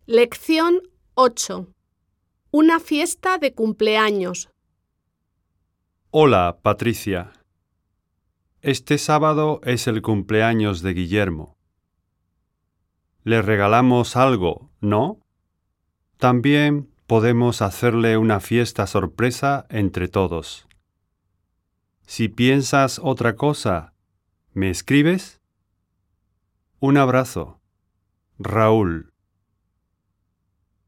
Lección 8. Una fiesta de cumpleaños. Hola, Patricia. Este sábado es el cumpleaños de Guillermo. Le regalamos algo, ¿no? También podemos hacerle una fiesta sorpresa entre todos. Si piensas otra cosa, ¿me escribes? Un abrazo. Raúl.